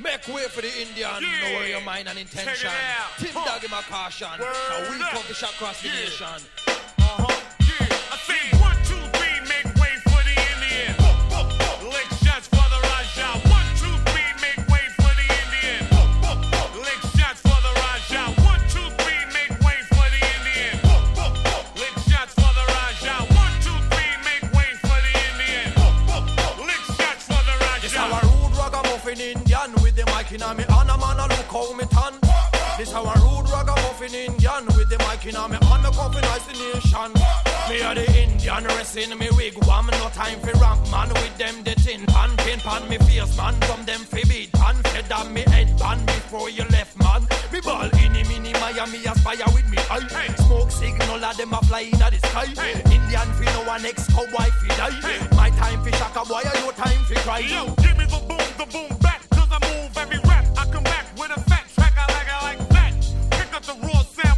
Make way for the Indian. Know your mind and intention. Tim Dog him a caution. Now we come to shot across the nation. I say 1, 2, 3, make way for the Indian. Lick shots for the Raja. 1, 2, 3, make way for the Indian. Lick shots for the Raja. 1, 2, 3, make way for the Indian. Lick shots for the Raja. 1, 2, 3, make way for the Indian. Lick shots for the Raja. This how a rude ragamuffin Indian with the mic in a me hand, a man a look how me tan. This how a rude ragamuffin Indian with the mic in a me hand, a coffin ice the nation. Me a the Indian resting me wigwam, no time for ramp man with them the tin pan, pin pan me face man, from them fi beat pan, fed on me head pan before you left man. Me ball inni mini Miami aspire with me eye. Smoke signal of them a fly inna the sky. Indian fi know one ex cowboy fi die. My time fi shaka boy, your time fi cry. Yo, give me the boom back, 'cause I move every rap. I come back with a fat track, I like that. Pick up the raw sound.